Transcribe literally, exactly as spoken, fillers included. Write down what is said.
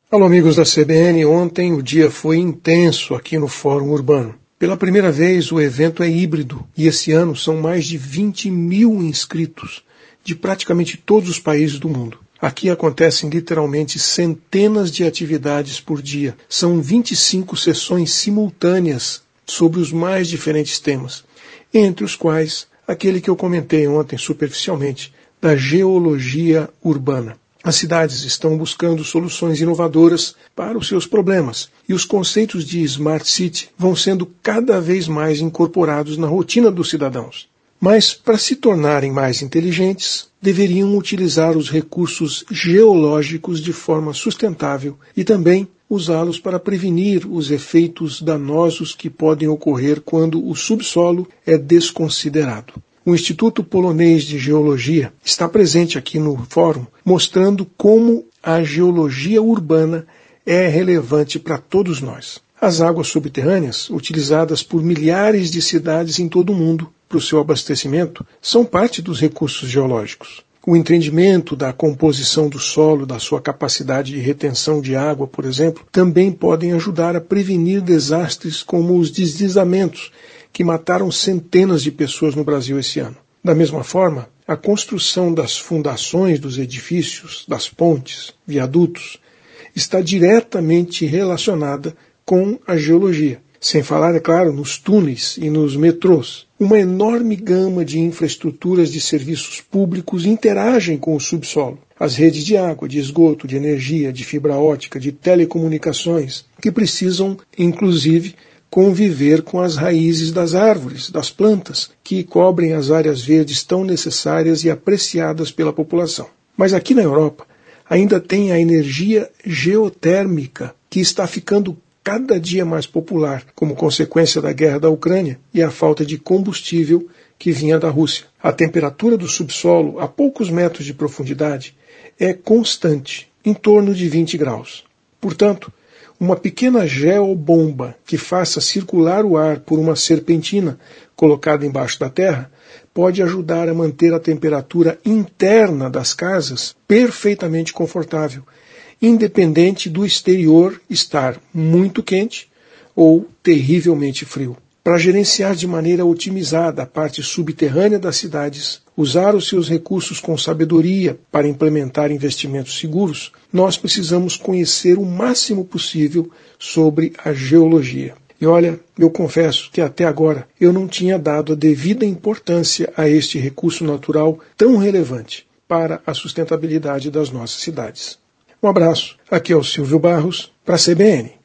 Alô, amigos da C B N. Ontem o dia foi intenso aqui no Fórum Urbano. Pela primeira vez o evento é híbrido e esse ano são mais de vinte mil inscritos de praticamente todos os países do mundo. Aqui acontecem literalmente centenas de atividades por dia. São vinte e cinco sessões simultâneas sobre os mais diferentes temas, entre os quais aquele que eu comentei ontem superficialmente, da geologia urbana. As cidades estão buscando soluções inovadoras para os seus problemas e os conceitos de Smart City vão sendo cada vez mais incorporados na rotina dos cidadãos. Mas, para se tornarem mais inteligentes, deveriam utilizar os recursos geológicos de forma sustentável e também usá-los para prevenir os efeitos danosos que podem ocorrer quando o subsolo é desconsiderado. O Instituto Polonês de Geologia está presente aqui no fórum, mostrando como a geologia urbana é relevante para todos nós. As águas subterrâneas, utilizadas por milhares de cidades em todo o mundo para o seu abastecimento, são parte dos recursos geológicos. O entendimento da composição do solo, da sua capacidade de retenção de água, por exemplo, também podem ajudar a prevenir desastres como os deslizamentos, que mataram centenas de pessoas no Brasil esse ano. Da mesma forma, a construção das fundações dos edifícios, das pontes, viadutos, está diretamente relacionada com a geologia. Sem falar, é claro, nos túneis e nos metrôs. Uma enorme gama de infraestruturas de serviços públicos interagem com o subsolo. As redes de água, de esgoto, de energia, de fibra ótica, de telecomunicações, que precisam, inclusive, conviver com as raízes das árvores, das plantas, que cobrem as áreas verdes tão necessárias e apreciadas pela população. Mas aqui na Europa ainda tem a energia geotérmica, que está ficando cada dia mais popular, como consequência da guerra da Ucrânia e a falta de combustível que vinha da Rússia. A temperatura do subsolo, a poucos metros de profundidade, é constante, em torno de vinte graus. Portanto, uma pequena geobomba que faça circular o ar por uma serpentina colocada embaixo da terra pode ajudar a manter a temperatura interna das casas perfeitamente confortável, independente do exterior estar muito quente ou terrivelmente frio. Para gerenciar de maneira otimizada a parte subterrânea das cidades, usar os seus recursos com sabedoria para implementar investimentos seguros, nós precisamos conhecer o máximo possível sobre a geologia. E olha, eu confesso que até agora eu não tinha dado a devida importância a este recurso natural tão relevante para a sustentabilidade das nossas cidades. Um abraço, aqui é o Silvio Barros, para a C B N.